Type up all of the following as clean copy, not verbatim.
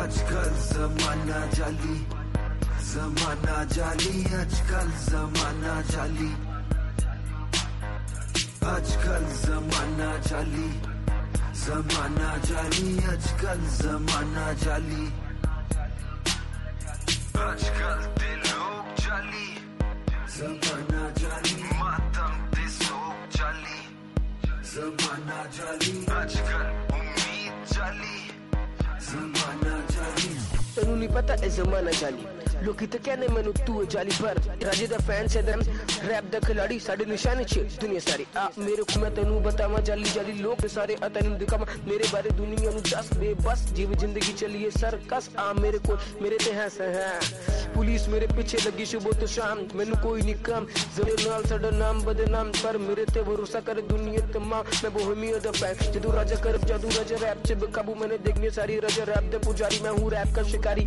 आजकल जमाना जाली, जमाना जाली, आजकल जमाना जाली, आजकल जमाना जाली, जमाना जाली, आजकल जमाना जाली, आजकल दे लोग जाली, जमाना जाली, मातम दे सोग जाली, जमाना जाली, आजकल उम्मीद जाली, जमाना जाली। तेनू नहीं पता ए जमाना जाली, लोकी तो कहने मैनू तू है जाली, पर राजे दा फैन से रैप दा खिलाड़ी साडे निशाने च दुनिया सारी आ मेरे को मैं तेनू बतावा जाली जाली लोग सारे आ तेनू दिखावा मेरे बारे दुनिया नू दस बेबस जीव जिंदगी चलिए सर्कस आ मेरे को मेरे ते है पुलिस मेरे पीछे लगी सुबह तो शाम मैनू कोई नहीं काम जरे नाल साडा नाम बदनाम पर मेरे ते भरोसा करे दुनिया तमाम मैं बोहेमिया दा फैन जदू राजा कर जादू राजा रैप च बेकाबू मैंने देखनी सारी राजा रैप दे पुजारी मैं हूँ रैप का शिकारी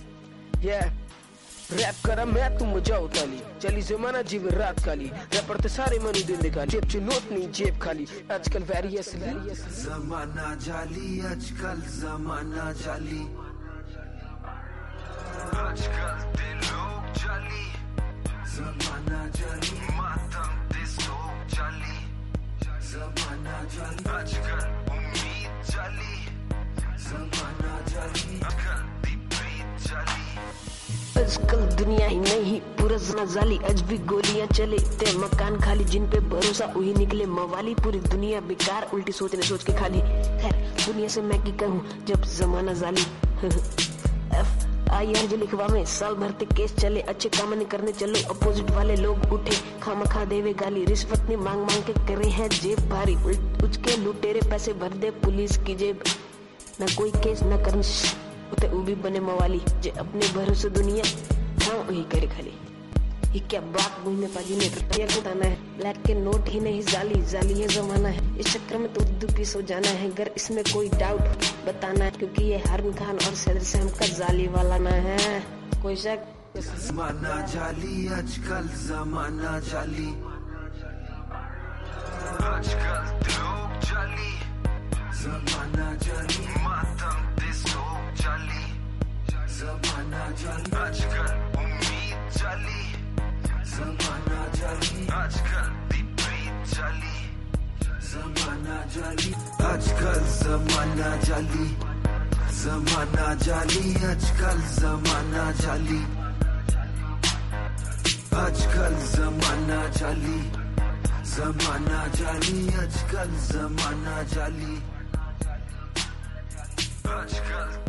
रैप करा मैं तुम मजा उताली चली जमाना जीव रात काली रैपर ते सारे मनु दिन निकाली जेब च नोट नहीं जेब खाली आजकल वेरियसली जमाना जाली आजकल जमाना जाली आजकल ते लोग जाली जमाना जाली मातम ते सोग जाली जमाना जाली आजकल उम्मीद जाली जमाना जाली आजकल दी प्रीत जाली आजकल दुनिया ही नहीं पूरा जना जाली आज भी गोलियां चले ते मकान खाली जिन पे भरोसा वही निकले मवाली पूरी दुनिया बेकार उल्टी सोचने सोच के खाली खैर दुनिया से मैं की कहूँ जब जमाना जाली FIR जो लिखवा में साल भर ते केस चले अच्छे काम नहीं करने चलो अपोजिट वाले लोग उठे खामखा देवे गाली रिश्वत नहीं मांग मांग के करे हैं जेब भारी उचके लुटेरे पैसे भर दे पुलिस की जेब ना कोई केस ना कर उते भी बने मवाली जे अपने भरोसे दुनिया हाँ वही करे खाली ये क्या बात मुंह में पाजी ने ये बताना है ब्लैक के नोट ही नहीं जाली जाली है जमाना है इस चक्कर में तो उर्दू पीस हो जाना है अगर इसमें कोई डाउट बताना है क्योंकि ये हरन खान और सदर से हमका जाली वाला ना है कोई शक जमाना जाली आजकल जमाना जाली आजकल लोग जाली जमाना जाली मातम दे सोग जाली जमाना जाली आजकल उम्मीद जाली जमाना जाली आजकल दी प्रीत जाली जमाना जाली आजकल जमाना जाली जमाना जाली आजकल जमाना जाली आजकल जमाना जाली जमाना जाली आजकल जमाना जाली आजकल